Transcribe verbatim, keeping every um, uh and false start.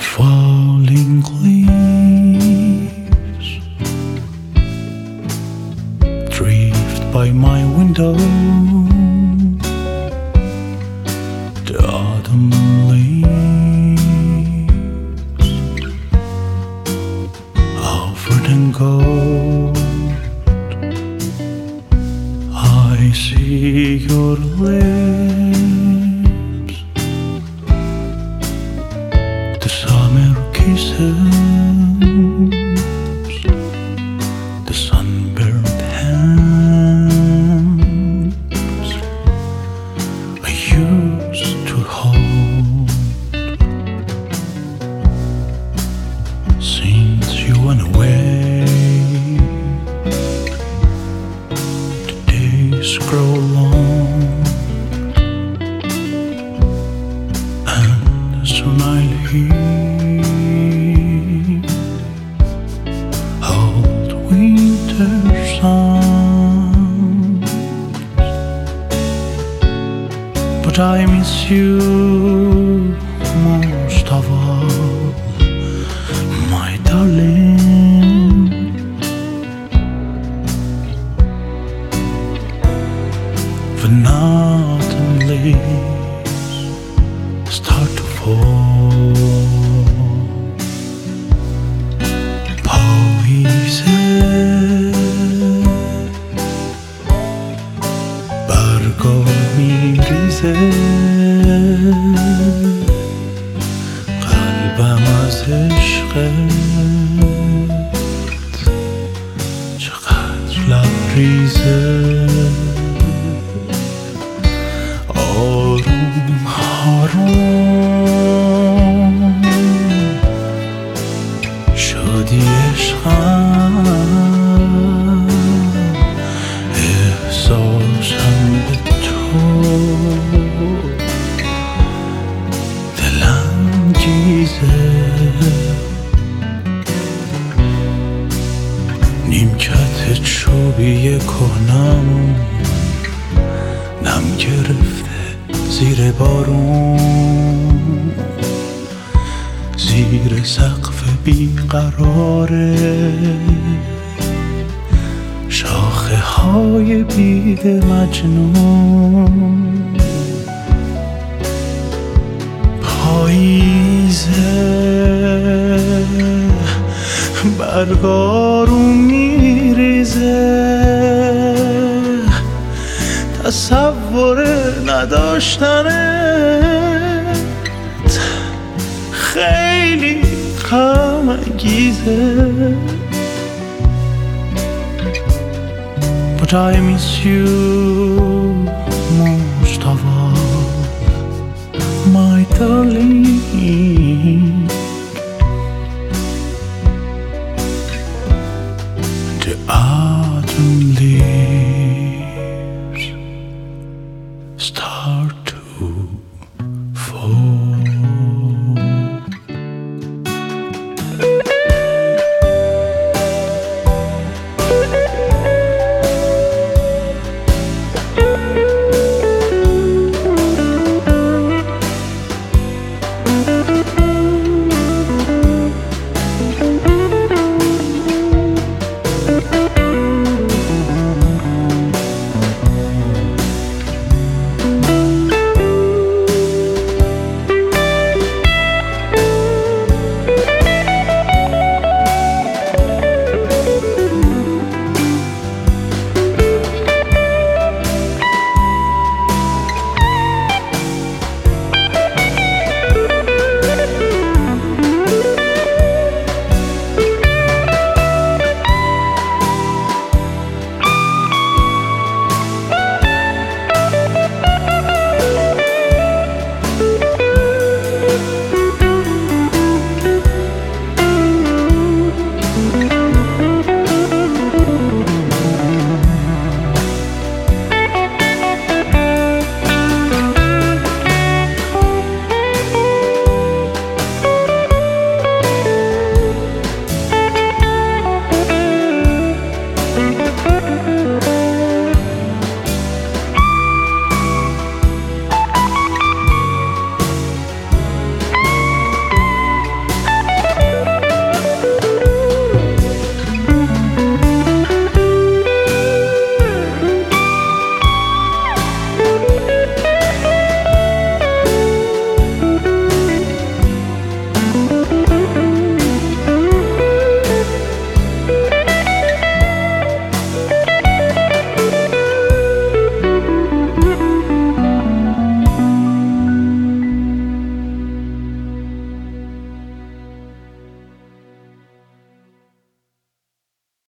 falling leaves drift by my window. The autumn leaves offered and gold. I see your lips, the summer kisses, the sunburned hands I used to hold. Since you went away, the days grow long, and soon I'll hear old winter songs. But I miss you most of all, my darling. When autumn leaves start to fall, پاییزه برگا میریزه، قلبم از عشقت چقدر لبریزه. آروم آروم شدی عشقم، احساسم به تو دلانگیزه. نیمکت چوبی کهنم نم گرفته زیر بارون، زیر سقف بیقراره شاخه های بید مجنون. پاییزه برگارو میریزه، تصور نداشتنت خیلی غم انگیزه. But I miss you most of all, my darling. The autumn leaves start